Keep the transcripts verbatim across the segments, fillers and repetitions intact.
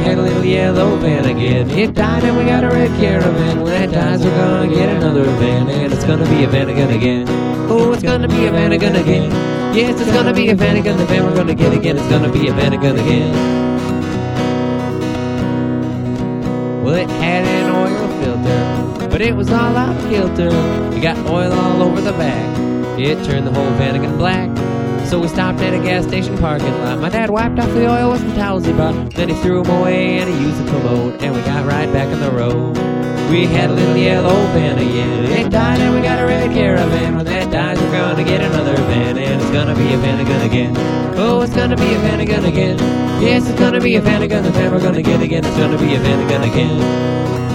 had a little yellow van again. It died and we got a red caravan. When that dies, we're gonna get another van, and it's gonna be a Vanagon again. Oh, it's gonna be a Vanagon again. Yes, it's gonna be a Vanagon, the van we're gonna get again. It's gonna be a Vanagon again. Well, it had an oil filter, but it was all out of kilter. It got oil all over the back. It turned the whole Vanagon black. So we stopped at a gas station parking lot. My dad wiped off the oil with some towels he bought. Then he threw them away and he used the commode, and we got right back on the road. We had a little yellow van again. It died and we got a red caravan. When that dies, we're gonna get another van, and it's gonna be a Vanagon again. Oh, it's gonna be a Vanagon again. Yes, it's gonna be a Vanagon, the van we're gonna get again. It's gonna be a Vanagon again.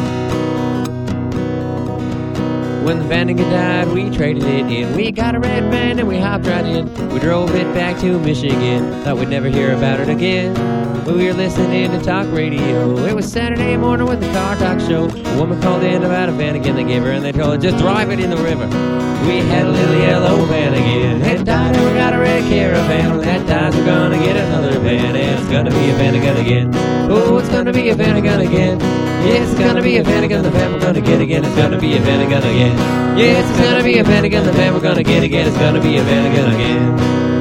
When the Vanagon died, we traded it in. We got a red van and we hopped right in. We drove it back to Michigan. Thought we'd never hear about it again. But we were listening to talk radio. It was Saturday morning with the Car Talk Show. A woman called in about a Vanagon they gave her, and they told her, just drive it in the river. We had a little yellow van again. It died and we got a red caravan. When that dies, we're gonna get another van, and it's gonna be a Vanagon again. Oh, it's gonna be a Vanagon again. Yes, it's gonna be a Vanagon, the van we're gonna get again. It's gonna be a Vanagon again. Yes, it's gonna be a Vanagon, the van we're gonna get again. It's gonna be a Vanagon again.